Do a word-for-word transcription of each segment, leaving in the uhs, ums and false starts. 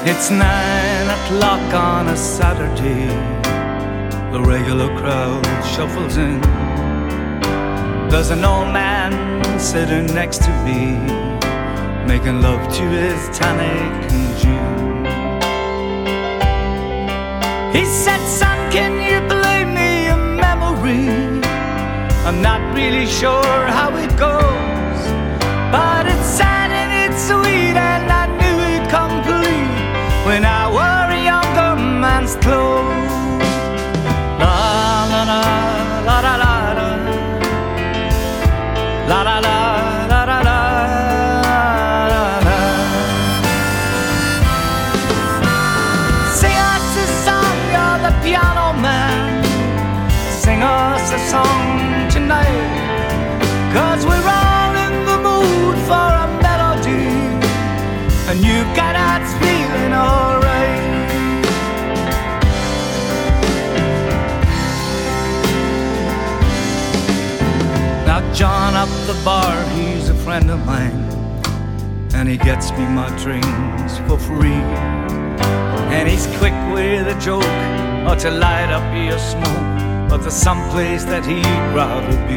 It's nine o'clock on a Saturday. The regular crowd shuffles in. There's an old man sitting next to me, making love to his tonic and gin. He said, son, can you play me a memory? I'm not really sure how it goes, but it's sad and it's sweet, and I knew it complete when I wore a younger man's clothes. La la la la la la la la la la la la la. Sing us a song, you're the piano man. Sing us a song tonight, 'cause we're all in the mood for a melody, and you've got us feeling alright. Now John up the bar, he's a friend of mine, and he gets me my drinks for free. And he's quick with a joke or to light up your smoke, but there's some place that he'd rather be.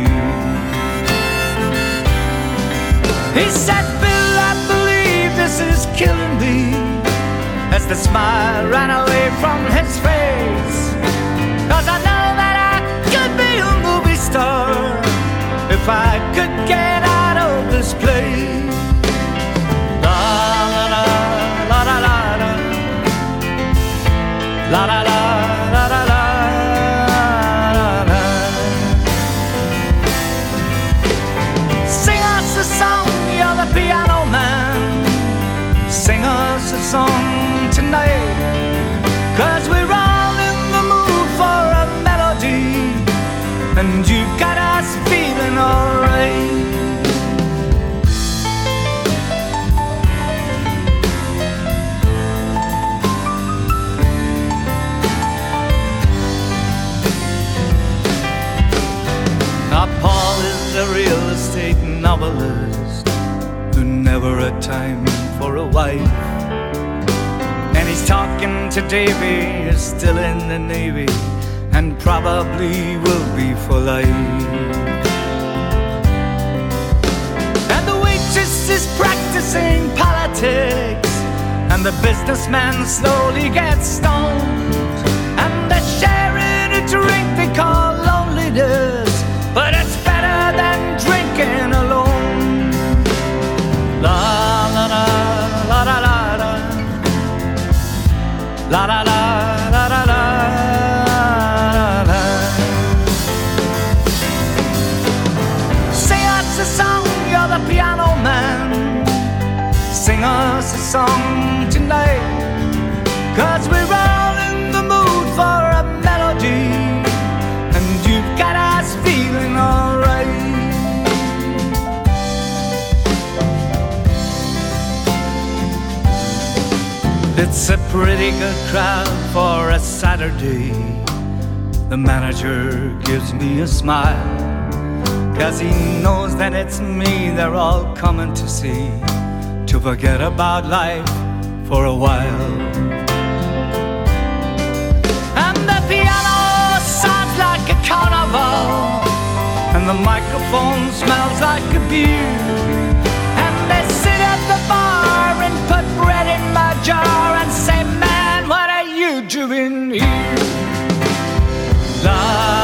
He said, Bill, I believe this is killing me, as the smile ran away from his face. 'Cause I know that I could be a movie star if I could get out of this place. La la la la la la la la la la la la la. Sing us a song, you're the piano man. Sing us a song tonight, 'cause we're all in the mood for a melody, and you've got us feeling alright. Now Paul is a real estate novelist who never had time for a wife, and he's talking to Davy, who's still in the Navy, and probably will be for life. And the waitress is practicing politics, and the businessman slowly gets stoned, and they're sharing a drink they call loneliness, but it's better than drinking alone. La la la la la la la la la la la la la. Sing us a song, you're the piano man. Sing us a song tonight, 'cause we're all in the mood for a melody, and you've got us feeling alright. It's a pretty good crowd for a Saturday. The manager gives me a smile, 'cause he knows that it's me they're all coming to see, to forget about life for a while. And the piano sounds like a carnival, and the microphone smells like a beer, and they sit at the bar and put bread in my jar and say, man, what are you doing here? La